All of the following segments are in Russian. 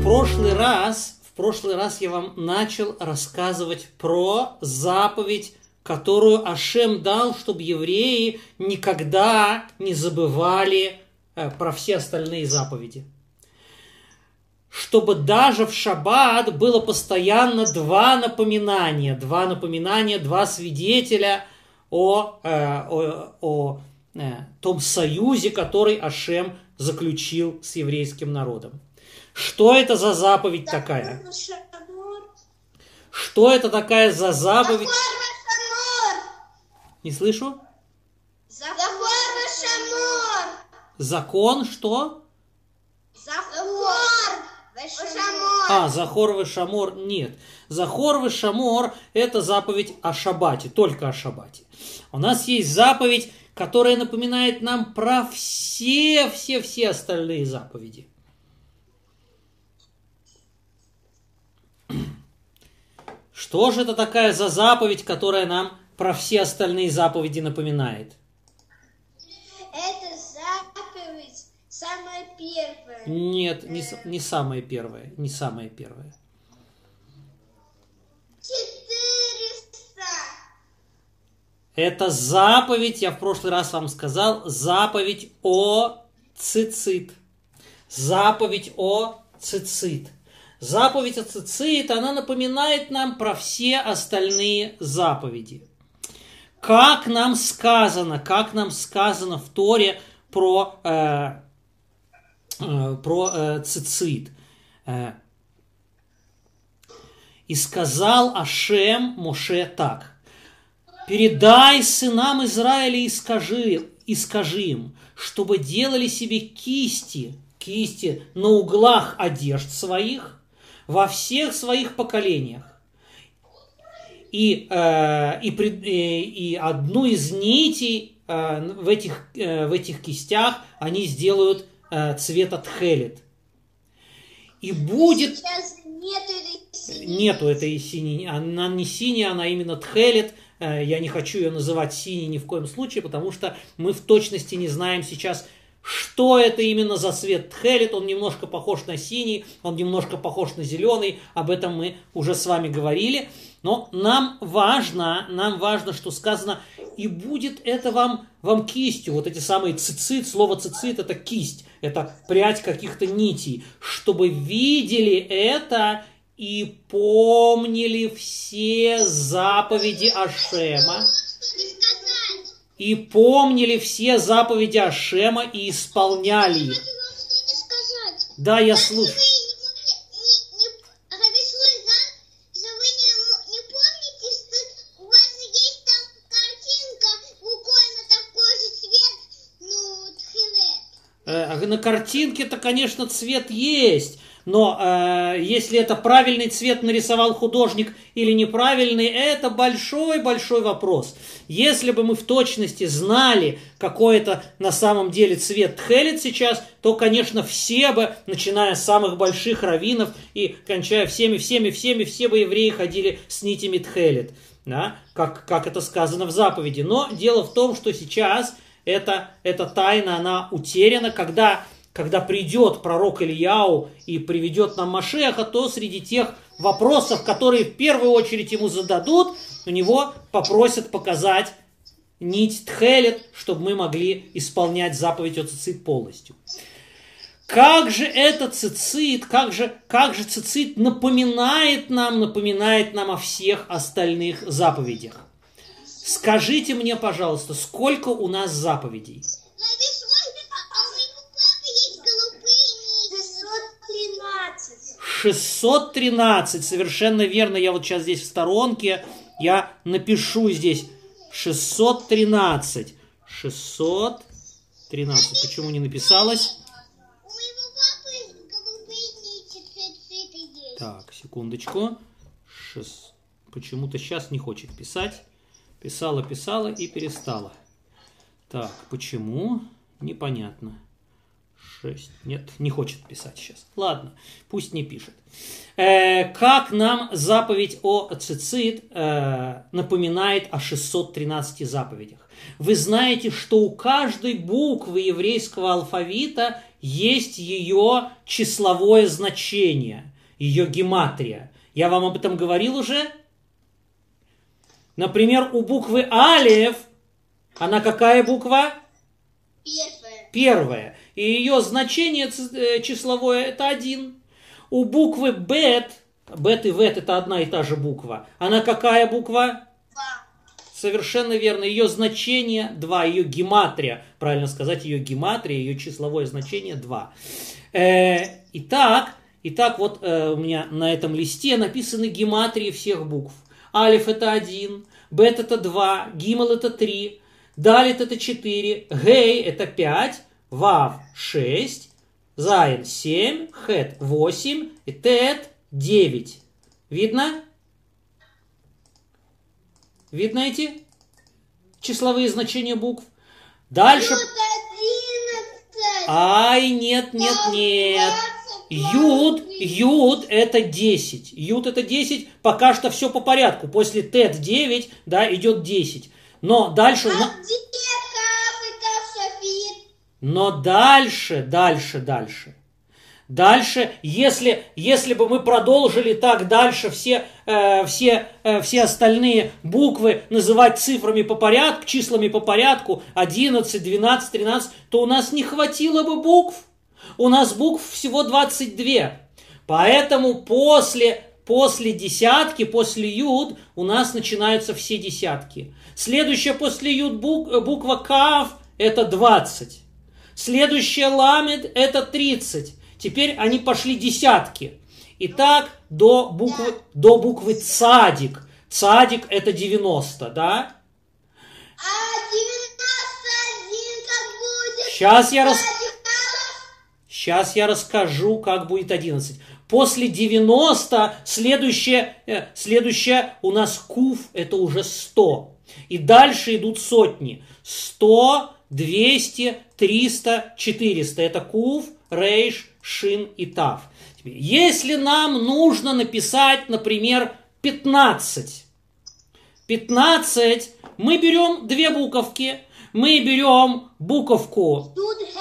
прошлый раз я вам начал рассказывать про заповедь, которую Ашем дал, чтобы евреи никогда не забывали про все остальные заповеди. Чтобы даже в шаббат было постоянно два напоминания, два свидетеля о том союзе, который Ашем заключил с еврейским народом. Что это за заповедь такая? Что это такая за заповедь? Не слышу? Закон что? Захор вешамор. Нет. Захор вешамор – это заповедь о шаббате, только о шаббате. У нас есть заповедь, которая напоминает нам про все остальные заповеди. Что же это такая за заповедь, которая нам про все остальные заповеди напоминает? Это заповедь самая первая. Нет, не самая первая. Не самая первая. 400. Это заповедь, я в прошлый раз вам сказал, заповедь о цицит. Заповедь о цицит. Заповедь о цицит, она напоминает нам про все остальные заповеди. Как нам сказано в Торе про цицит. И сказал Ашем Моше так: передай сынам Израиля и скажи им, чтобы делали себе кисти на углах одежд своих во всех своих поколениях. И одну из нитей в этих кистях они сделают цвета тхелет. И будет... Сейчас нету этой синей. Нету этой синей. Она не синяя, она именно тхелет. Я не хочу ее называть синей ни в коем случае, потому что мы в точности не знаем сейчас, что это именно за цвет тхелет. Он немножко похож на синий, он немножко похож на зеленый. Об этом мы уже с вами говорили. Но нам важно, что сказано, и будет это вам кистью. Вот эти самые цицит, слово цицит это кисть, это прядь каких-то нитей. Чтобы видели это и помнили все заповеди Ашема. И помнили все заповеди Ашема и исполняли их. Да, я слушаю. На картинке-то, конечно, цвет есть, но если это правильный цвет нарисовал художник или неправильный, это большой вопрос. Если бы мы в точности знали, какой это на самом деле цвет тхелет сейчас, то, конечно, все бы, начиная с самых больших раввинов и кончая всеми, все бы евреи ходили с нитями тхелет, да? как это сказано в заповеди. Но дело в том, что сейчас... Эта тайна, она утеряна. Когда придет пророк Ильяу и приведет нам Машеха, то среди тех вопросов, которые в первую очередь ему зададут, у него попросят показать нить тхелет, чтобы мы могли исполнять заповедь о цицит полностью. Как же это цицит, как же цицит напоминает нам о всех остальных заповедях? Скажите мне, пожалуйста, сколько у нас заповедей? 613, совершенно верно. Я вот сейчас здесь в сторонке, я напишу здесь 613. 613. Почему не написалось? Так, секундочку. Почему-то сейчас не хочет писать. Писала и перестала. Так, почему? Непонятно. 6. Нет, не хочет писать сейчас. Ладно, пусть не пишет. Как нам заповедь о цицит напоминает о 613 заповедях? Вы знаете, что у каждой буквы еврейского алфавита есть ее числовое значение, ее гематрия. Я вам об этом говорил уже? Например, у буквы Алеф, она какая буква? Первая. Первая. И ее значение числовое это 1. У буквы Бет, Бет и Вет это одна и та же буква. Она какая буква? 2. Совершенно верно. Ее значение 2, ее гематрия. Правильно сказать, ее гематрия, ее числовое значение 2. Итак, вот у меня на этом листе написаны гематрии всех букв. Алиф это 1, Бет это 2, Гимел это 3, Далит это 4, Гей это 5, Вав 6, Зайн 7, Хет 8 и Тет 9. Видно? Видно эти числовые значения букв? Дальше... Тут 11. Ай, нет. Юд это 10. Юд это 10. Пока что все по порядку. После Тет 9, да, идет 10. Но дальше... А где Каф и Каф Шафит? Но дальше. Дальше, если бы мы продолжили так дальше все остальные буквы называть цифрами по порядку, числами по порядку, 11, 12, 13, то у нас не хватило бы букв. У нас букв всего 22. Поэтому после десятки, после Юд, у нас начинаются все десятки. Следующая после Юд буква Кав это 20. Следующая Ламед это 30. Теперь они пошли десятки. Итак, до буквы Цадик. Цадик это 90, да? А 91 как будет? Сейчас я расскажу, как будет 11. После 90 следующее у нас Куф это уже 100. И дальше идут сотни. 100, 200, 300, 400. Это Куф, Рейш, Шин и Тав. Если нам нужно написать, например, 15. 15, мы берем две буковки. Мы берем буковку.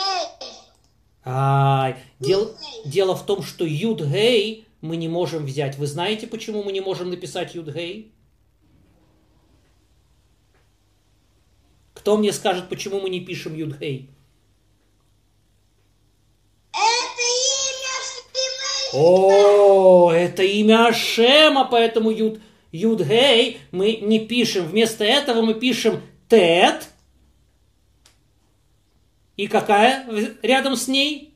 Дело в том, что Юд-Гей мы не можем взять. Вы знаете, почему мы не можем написать Юд-Гей? Кто мне скажет, почему мы не пишем Юд-Гей? О, это имя Ашема, поэтому Юд-Гей мы не пишем. Вместо этого мы пишем Тет. И какая рядом с ней?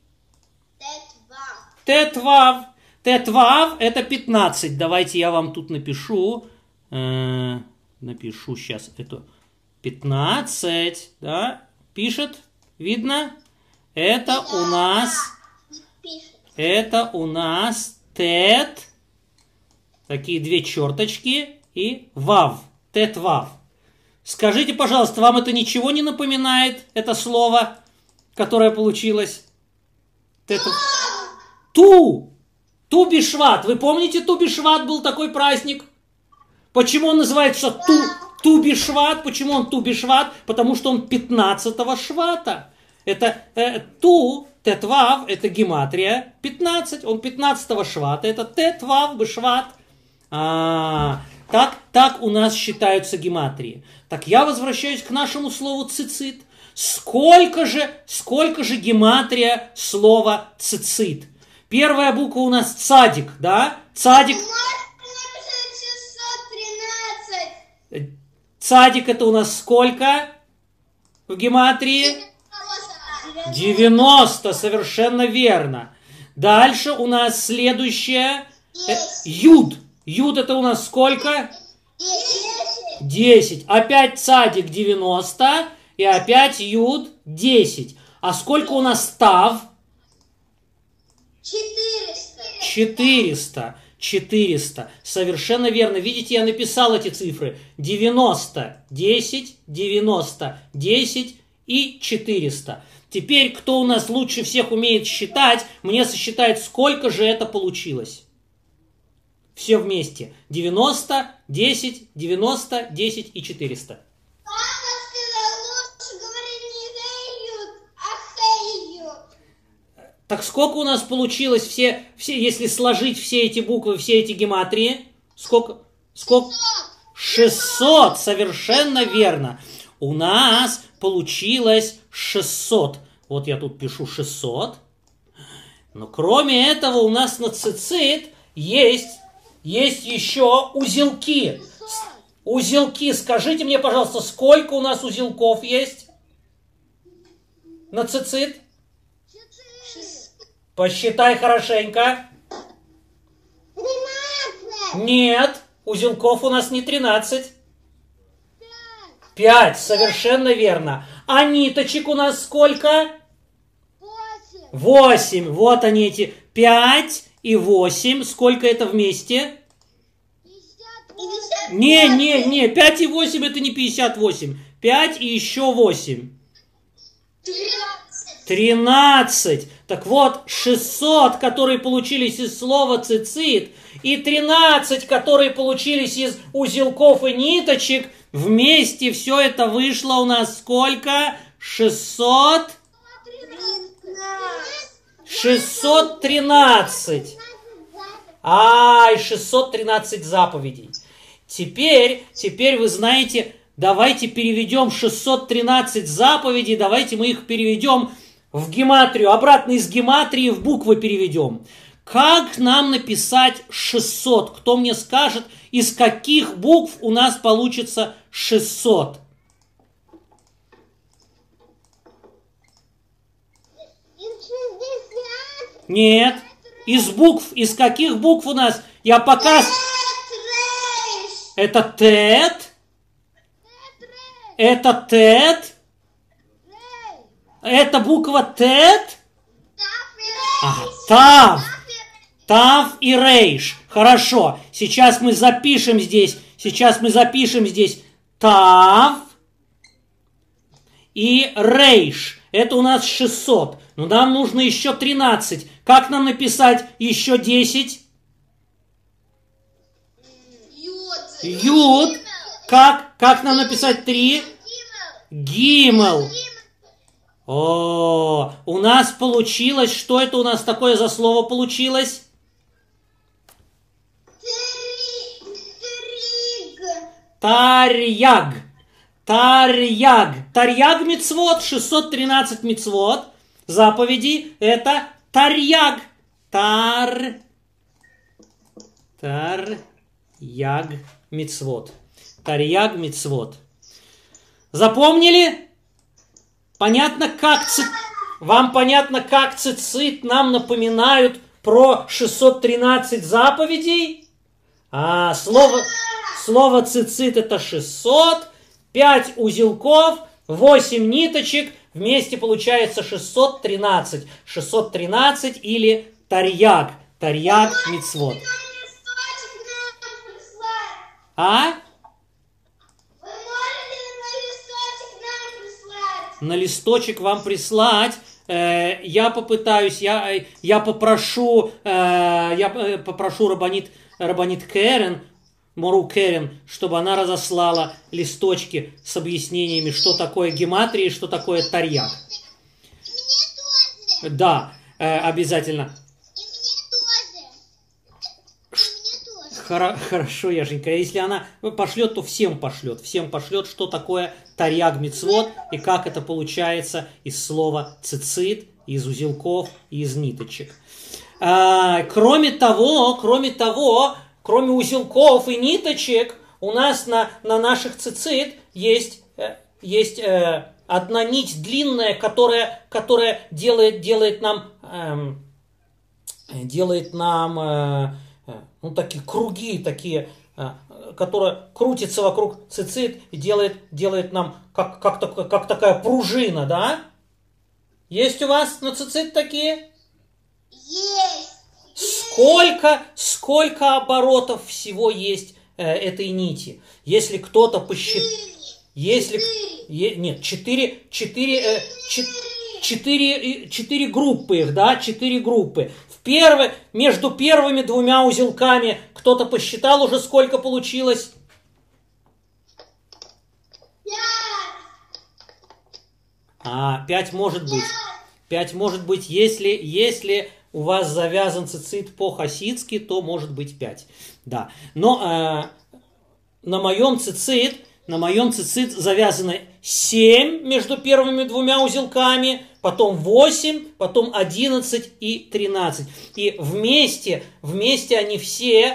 Тет-Вав. Тет-Вав это 15. Давайте я вам тут напишу. Напишу сейчас это 15. Да? Пишет? Видно? Это у нас Тет. Такие две черточки. И Вав. Тет-Вав. Скажите, пожалуйста, вам это ничего не напоминает, это слово, которое получилось? Ту-Бишват. Вы помните, Ту-Бишват был такой праздник? Почему он называется Ту-Бишват? Почему он Ту-Бишват? Потому что он 15-го швата. Это Тет-Вав, это гематрия 15. Он 15-го швата. Это Тет-Вав, Бишват. Так у нас считаются гематрии. Так я возвращаюсь к нашему слову цицит. Сколько же гематрия слова цицит? Первая буква у нас цадик, да? Цадик. Цадик это у нас сколько в гематрии? 90, совершенно верно. Дальше у нас следующее. Юд. Юд это у нас сколько? 10. Опять цадик 90. И опять Юд 10. А сколько у нас Тав? 400. Совершенно верно. Видите, я написал эти цифры. 90, 10, 90, 10 и 400. Теперь, кто у нас лучше всех умеет считать, мне сосчитает, сколько же это получилось. Все вместе. 90, 10, 90, 10 и 400. Так сколько у нас получилось если сложить все эти буквы, все эти гематрии? Сколько? 600, совершенно верно. У нас получилось 600. Вот я тут пишу 600. Но кроме этого у нас на цицит есть еще узелки. Узелки. Скажите мне, пожалуйста, сколько у нас узелков есть на цицит? Посчитай хорошенько. 13. Нет, узелков у нас не 13. 5, совершенно верно. А ниточек у нас сколько? 8. Вот они эти 5 и 8. Сколько это вместе? Не, 5 и 8 это не 58. 5 и еще 8. 13. Так вот, 600, которые получились из слова цицит, и 13, которые получились из узелков и ниточек, вместе все это вышло у нас сколько? 613. Ай, 613 заповедей. Теперь вы знаете, давайте переведем 613 заповедей, давайте мы их переведем в гематрию, обратно из гематрии в буквы переведем. Как нам написать 600? Кто мне скажет, из каких букв у нас получится 600? Нет. Из букв, из каких букв у нас? Я пока... Это тет. Это тет. Это буква тет. Тав. Тав и рейш. Хорошо. Сейчас мы запишем здесь тав и рейш. Это у нас 600. Но нам нужно еще 13. Как нам написать еще 10? Юд. Как нам написать 3? Гимел. О, у нас получилось, что это у нас такое за слово получилось? Тарьяг. Тарьяг. Тарьяг мицвот, 613 мицвот. Заповеди это тарьяг. Тарьяг мицвот. Тарьяг мицвот. Запомнили? Понятно, вам понятно, как цицит нам напоминают про 613 заповедей? Слово цицит это 600, 5 узелков, 8 ниточек, вместе получается 613. 613 или тарьяг. Тарьяг мицвот. А? На листочек вам прислать. Я попытаюсь, я попрошу Рабанит Керен, Мору Керен, чтобы она разослала листочки с объяснениями, что такое гематрия и что такое тарьяг. Да, обязательно. Хорошо, Яшенька. Если она пошлет, то всем пошлет. Всем пошлет, что такое тарьяг мицвот и как это получается из слова цицит, из узелков и из ниточек. Кроме того, кроме узелков и ниточек, у нас на наших цицит есть одна нить длинная, которая делает нам такие круги, которые крутятся вокруг цицит и делает нам как такая пружина, да? Есть у вас на цицит такие? Есть. Сколько оборотов всего есть этой нити? Если кто-то посчитает... Нет, 4 группы их, да? 4 группы. Между первыми двумя узелками кто-то посчитал уже, сколько получилось? 5. 5 может быть. 5 может быть, если у вас завязан цицит по-хасидски, то может быть 5. Да. Но на моем цицит завязано 7 между первыми двумя узелками, потом 8, потом 11 и 13. И вместе они все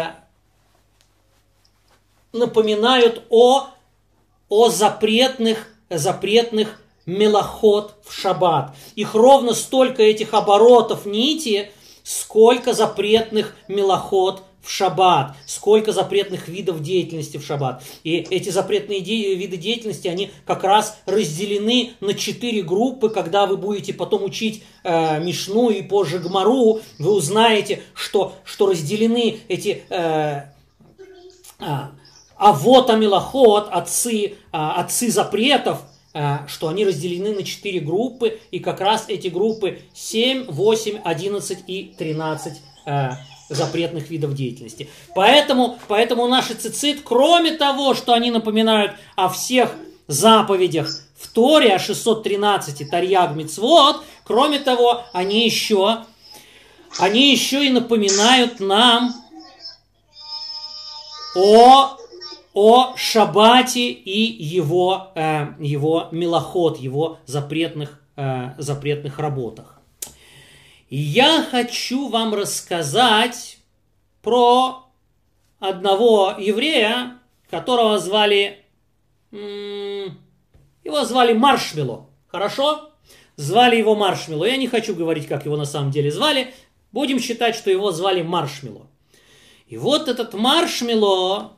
напоминают о запретных мелахот в шаббат. Их ровно столько этих оборотов нити, сколько запретных мелахот в шаббат, сколько запретных видов деятельности в шаббат. И эти запретные виды деятельности, они как раз разделены на 4 группы. Когда вы будете потом учить Мишну и позже Гмару, вы узнаете, что разделены эти авот амилахот, отцы запретов, что они разделены на 4 группы, и как раз эти группы 7, 8, 11 и 13 запретных видов деятельности. Поэтому наши цицит, кроме того, что они напоминают о всех заповедях в Торе, о 613 Тарьяг Мицвот, кроме того, они еще и напоминают нам о шаббате и его мелахот, его запретных работах. И я хочу вам рассказать про одного еврея, которого звали Маршмелло. Хорошо? Звали его Маршмелло. Я не хочу говорить, как его на самом деле звали. Будем считать, что его звали Маршмелло. И вот этот Маршмелло,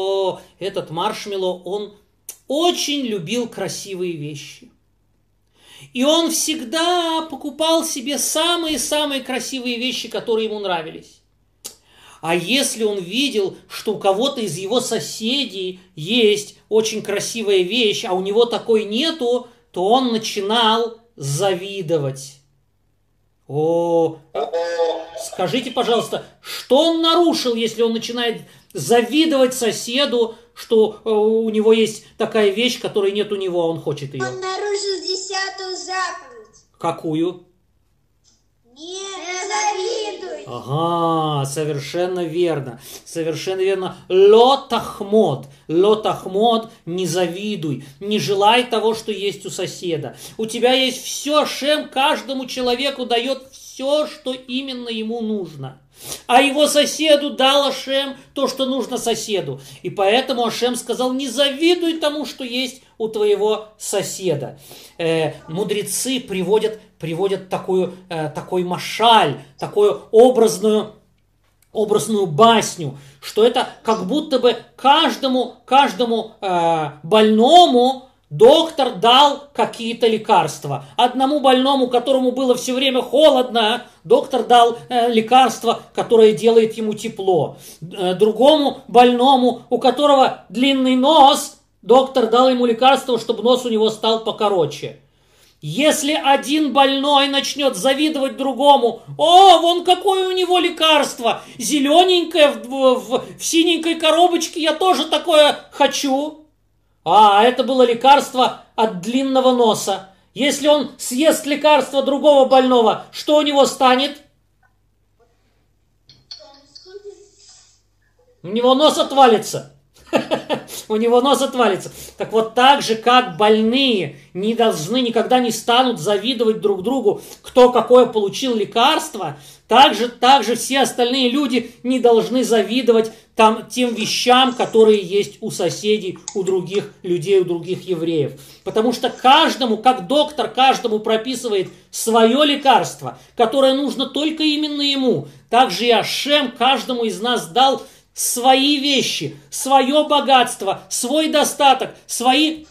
он очень любил красивые вещи. И он всегда покупал себе самые-самые красивые вещи, которые ему нравились. А если он видел, что у кого-то из его соседей есть очень красивая вещь, а у него такой нету, то он начинал завидовать. Скажите, пожалуйста, что он нарушил, если он начинает завидовать соседу, что у него есть такая вещь, которой нет у него, а он хочет ее? Он нарушил 10-ю заповедь. Какую? Не завидуй. Ага, совершенно верно. Ло тахмод, не завидуй, не желай того, что есть у соседа. У тебя есть все, Ашем каждому человеку дает все, что именно ему нужно. А его соседу дал Ашем то, что нужно соседу. И поэтому Ашем сказал: не завидуй тому, что есть у твоего соседа. Мудрецы приводят такой машаль, такую образную басню, что это как будто бы каждому больному доктор дал какие-то лекарства. Одному больному, которому было все время холодно, доктор дал лекарство, которое делает ему тепло. Другому больному, у которого длинный нос, доктор дал ему лекарство, чтобы нос у него стал покороче. Если один больной начнет завидовать другому: вон какое у него лекарство, зелененькое в синенькой коробочке, я тоже такое хочу. Это было лекарство от длинного носа. Если он съест лекарство другого больного, что у него станет? У него нос отвалится. У него нос отвалится. Так вот, так же, как больные никогда не станут завидовать друг другу, кто какое получил лекарство, так же все остальные люди не должны завидовать тем вещам, которые есть у соседей, у других людей, у других евреев. Потому что каждому, как доктор, каждому прописывает свое лекарство, которое нужно только именно ему. Так же и Ашем каждому из нас дал свои вещи, свое богатство, свой достаток, свои...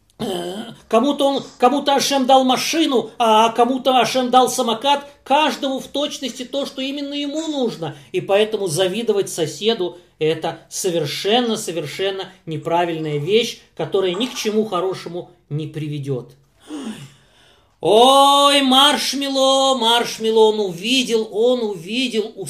Кому-то Ашем дал машину, а кому-то Ашем дал самокат. Каждому в точности то, что именно ему нужно. И поэтому завидовать соседу — это совершенно неправильная вещь, которая ни к чему хорошему не приведет. Ой, Маршмелло, он увидел у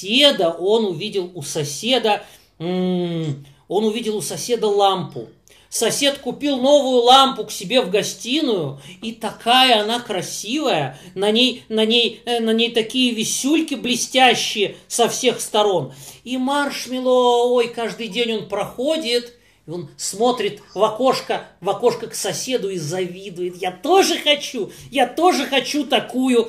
соседа лампу. Сосед купил новую лампу к себе в гостиную, и такая она красивая, на ней такие висюльки блестящие со всех сторон. И Маршмеллоу, ой, каждый день он проходит, и он смотрит в окошко к соседу и завидует. Я тоже хочу такую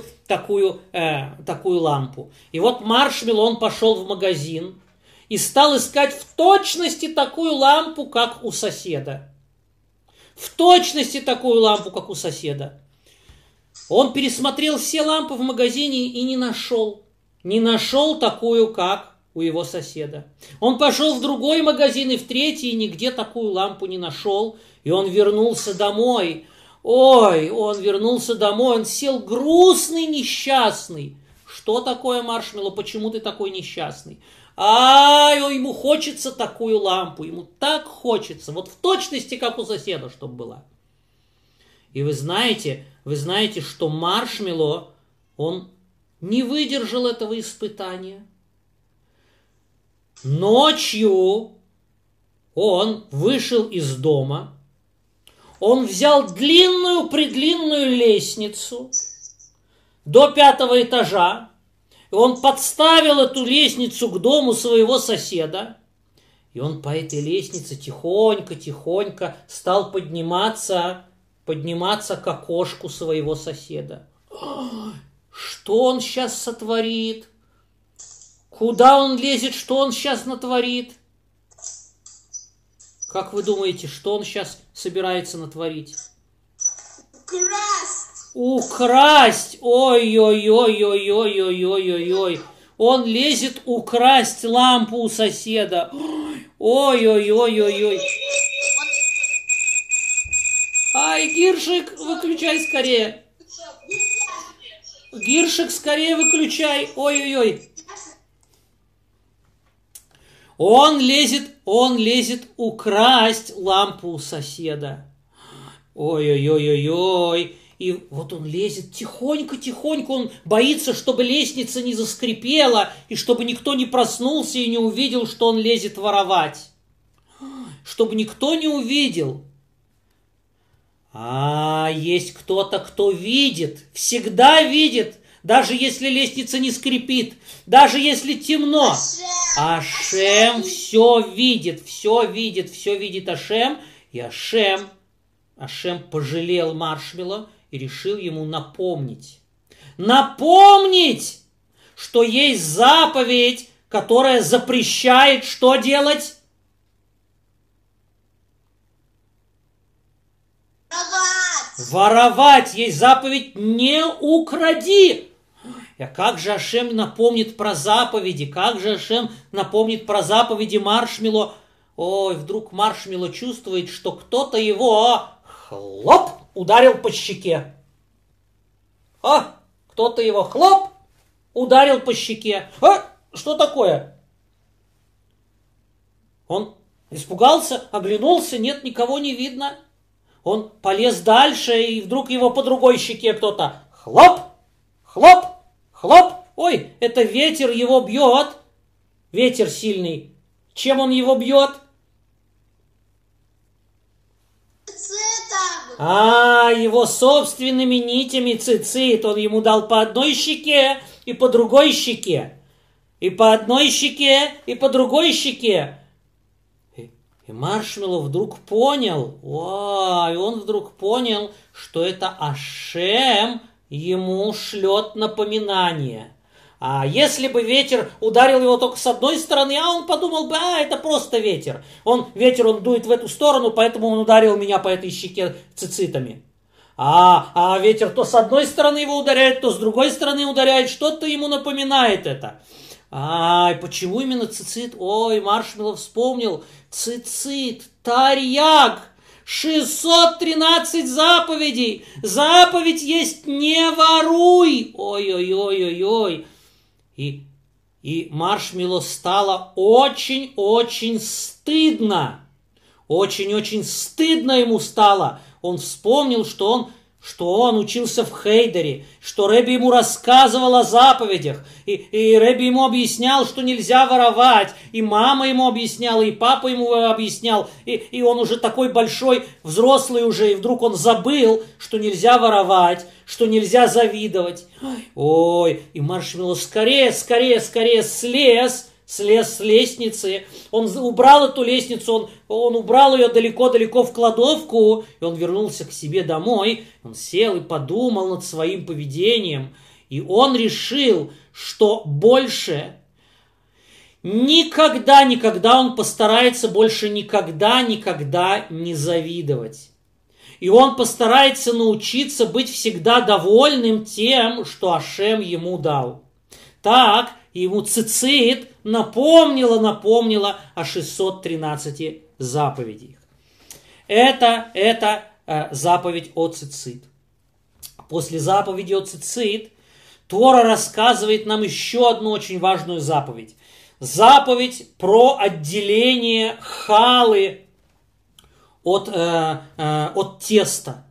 лампу. И вот Маршмеллоу, он пошел в магазин и стал искать в точности такую лампу, как у соседа. В точности такую лампу, как у соседа. Он пересмотрел все лампы в магазине и не нашел. Не нашел такую, как у его соседа. Он пошел в другой магазин и в третий, и нигде такую лампу не нашел. И он вернулся домой. Он вернулся домой, он сел грустный, несчастный. Что такое, Маршмеллоу, почему ты такой несчастный? Ему хочется такую лампу, ему так хочется, вот в точности, как у соседа, чтобы была. И вы знаете, что Маршмеллоу, он не выдержал этого испытания. Ночью он вышел из дома, он взял длинную-предлинную лестницу до 5-го этажа, и он подставил эту лестницу к дому своего соседа, и он по этой лестнице тихонько стал подниматься к окошку своего соседа. Что он сейчас сотворит? Куда он лезет? Что он сейчас натворит? Как вы думаете, что он сейчас собирается натворить? Украсть! Ой-ой-ой-ой-ой-ой-ой-ой-ой. Он лезет украсть лампу у соседа. Ой-ой-ой-ой-ой. Ай, Гиршик, выключай скорее. Гиршик, скорее выключай. Ой-ой-ой. Он лезет украсть лампу у соседа. Ой-ой-ой-ой-ой. И вот он лезет тихонько, он боится, чтобы лестница не заскрипела, и чтобы никто не проснулся и не увидел, что он лезет воровать. Чтобы никто не увидел. Есть кто-то, кто видит, всегда видит, даже если лестница не скрипит, даже если темно. Ашем все видит Ашем, и Ашем пожалел Маршмеллоу и решил ему напомнить, что есть заповедь, которая запрещает что делать? Воровать. Есть заповедь «не укради». А как же Ашем напомнит про заповеди? Маршмеллоу? Ой, вдруг Маршмеллоу чувствует, что кто-то его хлоп ударил по щеке. Кто-то его хлоп ударил по щеке. Что такое? Он испугался, оглянулся, нет, никого не видно. Он полез дальше, и вдруг его по другой щеке кто-то хлоп, хлоп, хлоп. Ой, это ветер его бьет. Ветер сильный. Чем он его бьет? Его собственными нитями цицит. Он ему дал по одной щеке и по другой щеке. И по одной щеке, и по другой щеке. И Маршмеллоу вдруг понял, что это Ашем ему шлет напоминание. А если бы ветер ударил его только с одной стороны, он подумал бы, это просто ветер. Ветер дует в эту сторону, поэтому он ударил меня по этой щеке цицитами. А ветер то с одной стороны его ударяет, то с другой стороны ударяет, что-то ему напоминает это. Почему именно цицит? Маршмеллоу вспомнил. Цицит, тарьяг, 613 заповедей. Заповедь есть «не воруй». Ой-ой-ой-ой-ой. И Маршмеллоу стало очень-очень стыдно. Очень-очень стыдно ему стало. Он вспомнил, что что он учился в Хейдере, что Ребби ему рассказывал о заповедях, и Ребби ему объяснял, что нельзя воровать, и мама ему объясняла, и папа ему объяснял, и он уже такой большой, взрослый уже, и вдруг он забыл, что нельзя воровать, что нельзя завидовать. Ой, и Маршмеллоу скорее слез с лестницы, он убрал эту лестницу, он убрал ее далеко-далеко в кладовку, и он вернулся к себе домой, он сел и подумал над своим поведением, и он решил, что больше никогда он постарается больше никогда не завидовать. И он постарается научиться быть всегда довольным тем, что Ашем ему дал. Так, ему цицит напомнила о 613 заповедях. Это заповедь о цицит. После заповеди о цицит Тора рассказывает нам еще одну очень важную заповедь. Заповедь про отделение халы от теста.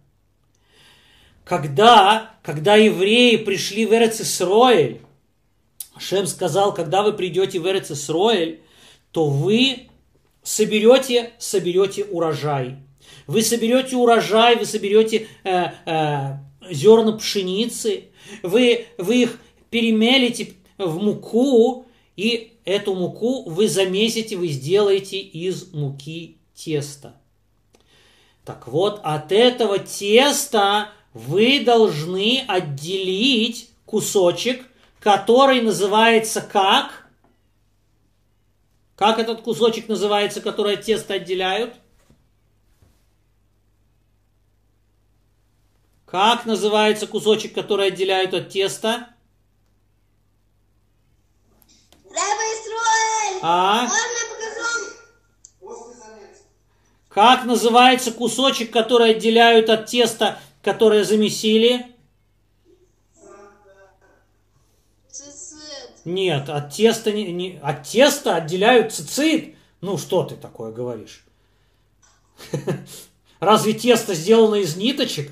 Когда евреи пришли в Эрец-Исроэль, Ашем сказал, когда вы придете в Эрец-Исроэль, то вы соберете урожай. Вы соберете урожай, вы соберете зерна пшеницы, вы их перемелите в муку, и эту муку вы замесите, вы сделаете из муки тесто. Так вот, от этого теста вы должны отделить кусочек, который называется как? Как этот кусочек называется, который от теста отделяют? Как называется кусочек, который отделяют от теста? Как называется кусочек, который отделяют от теста, которое замесили? Нет, от теста отделяют цицит. Ну, что ты такое говоришь? Разве тесто сделано из ниточек?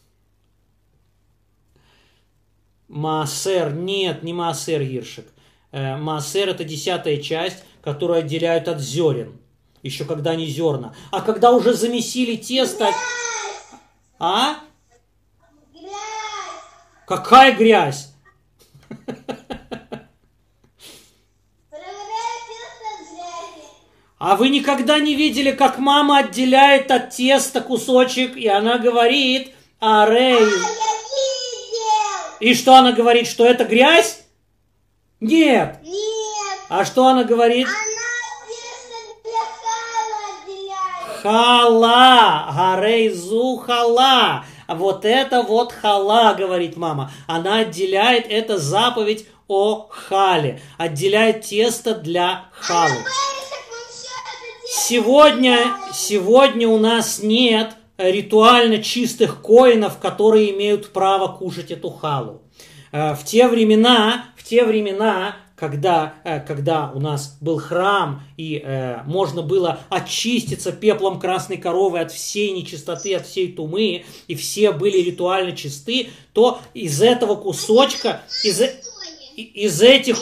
Маасер, нет, не маасер, Гиршик. Маасер — это 10-я часть, которую отделяют от зерен. Еще когда не зерна. А когда уже замесили тесто... А? Грязь. Какая грязь? А вы никогда не видели, как мама отделяет от теста кусочек, и она говорит, арей. Я видел. И что она говорит, что это грязь? Нет. Нет. А что она говорит? Она тесто для хала отделяет. Хала, гарей зу хала. Вот это вот хала, говорит мама. Она отделяет, это заповедь о хале. Отделяет тесто для халы. Сегодня у нас нет ритуально чистых коинов, которые имеют право кушать эту халу. В те времена, когда у нас был храм и можно было очиститься пеплом красной коровы от всей нечистоты, от всей тумы, и все были ритуально чисты, то из этого кусочка, из этих...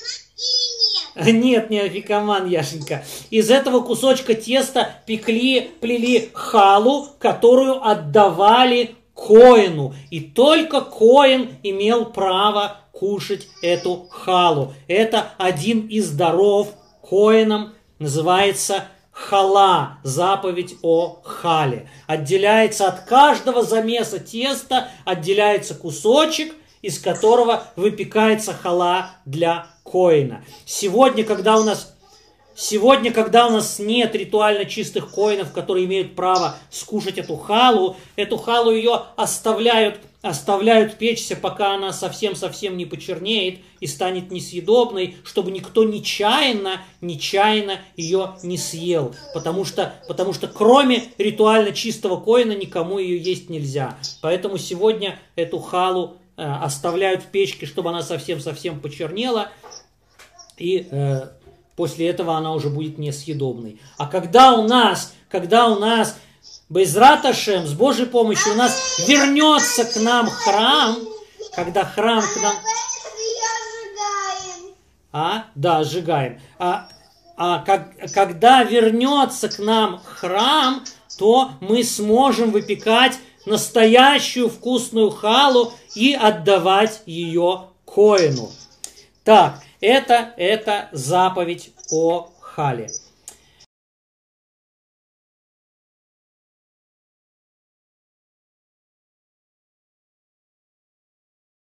Нет, не афикаман, Яшенька. Из этого кусочка теста плели халу, которую отдавали коину. И только коин имел право кушать эту халу. Это один из даров коинам, называется хала, заповедь о хале. Отделяется от каждого замеса теста, отделяется кусочек, из которого выпекается хала для коина. Сегодня, когда у нас нет ритуально чистых коинов, которые имеют право скушать эту халу ее оставляют печься, пока она совсем не почернеет и станет несъедобной, чтобы никто нечаянно ее не съел. Потому что кроме ритуально чистого коина никому ее есть нельзя. Поэтому сегодня эту халу оставляют в печке, чтобы она совсем почернела, и после этого она уже будет несъедобной. А когда у нас Безрат Ашем, с Божьей помощью у нас вернется к нам храм, когда храм к нам... Да, сжигаем. Когда вернется к нам храм, то мы сможем выпекать настоящую вкусную халу и отдавать ее коэну. Так, это заповедь о хале.